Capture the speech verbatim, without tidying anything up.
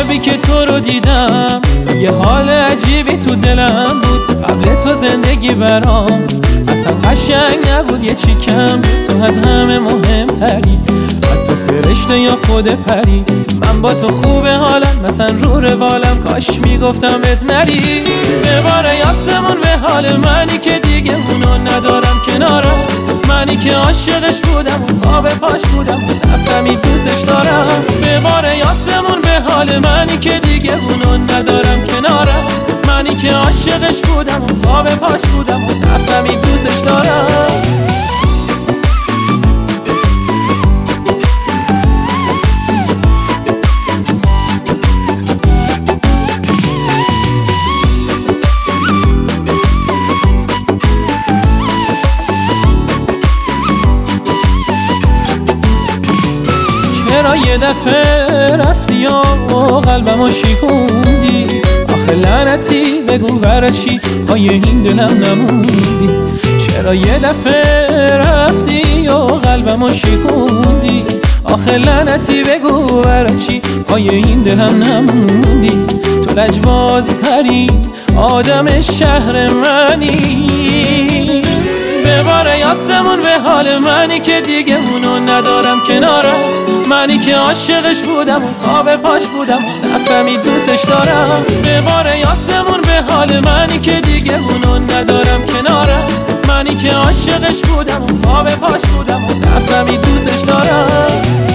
شبی که تو رو دیدم یه حال عجیبی تو دلم بود. قبل تو زندگی برام اصلا قشنگ نبود، یه چی کم تو از همه مهمتری، حتی فرشته یا خود پری. من با تو خوبه حالم، مثلا رو روالم، کاش میگفتم بهت نری. بباره یاسمون به حال منی که دیگه اونو ندارم کنارم، منی که عاشقش بودم و پا به پاش بودم و نفهمی دوستش دارم. بباره یاسمون به حال منی که دیگه اونو ندارم کنارم، منی که عاشقش بودم و پا به پاش بودم و نفهمی دوستش دارم. چرا یه دفعه رفتی و قلبمو شکوندی؟ آخه لعنتی بگو برای چی پای این دلم نموندی؟ چرا یه دفعه رفتی و قلبمو شکوندی؟ آخه لعنتی بگو برای چی پای این دلم نموندی؟ تو لجبازترین آدم شهر منی. بباره یاسمون به حال منی که دیگه اونو ندارم کنارم، منی که عاشقش بودم و پا به پاش بودم و نفهمی دوستش دارم. بباره یاسمون به حال منی که دیگه اونو ندارم کنارم، منی که عاشقش بودم و پا به پاش بودم و نفهمی دوستش دارم.